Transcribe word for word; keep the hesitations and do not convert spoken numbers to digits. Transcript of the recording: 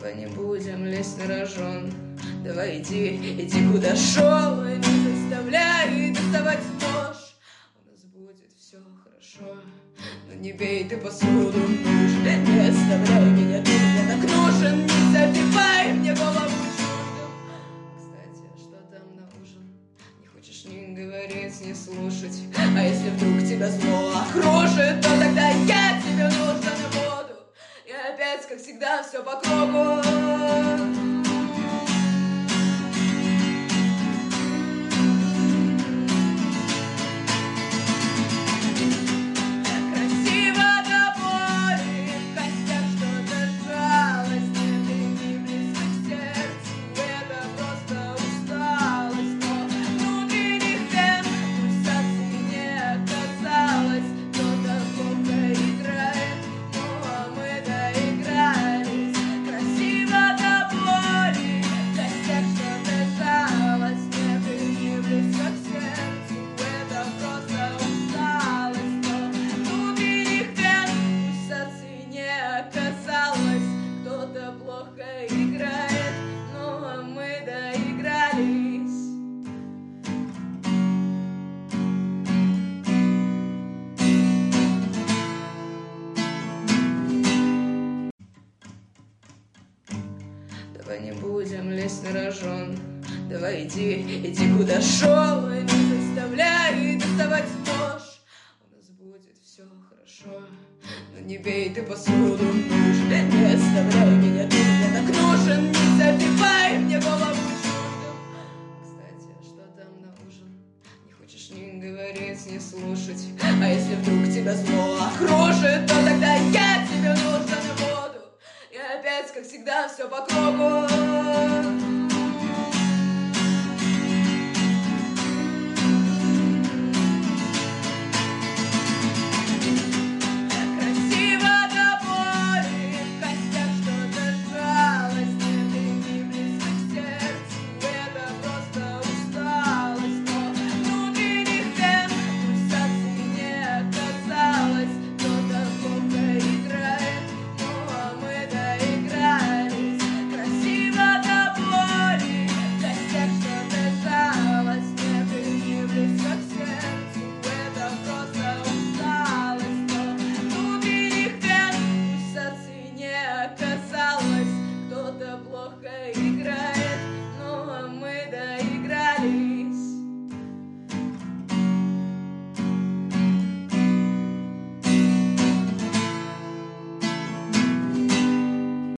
Давай не будем лезть на рожон. Давай иди, иди куда шел, и не заставляй доставать нож. У нас будет все хорошо, но не бей ты посуду муж. Не оставляй меня, ты мне так нужен. Не забивай мне голову чуждым. Кстати, что там на ужин? Не хочешь ни говорить, ни слушать. А если вдруг тебя зло окружит, то тогда я тебе нужен буду. И опять, как всегда, все по кругу. Давай не будем лезть на рожон. Давай иди, иди куда шел, и не заставляй доставать нож. У нас будет все хорошо, но не бей ты посуду муж. Не оставляй меня, ты мне так нужен. Не забивай мне голову чуждым. Кстати, что там на ужин? Не хочешь ни говорить, ни слушать. А если вдруг тебя зло окружит, то тогда я тебе нужен буду. И опять, как всегда, все по кругу.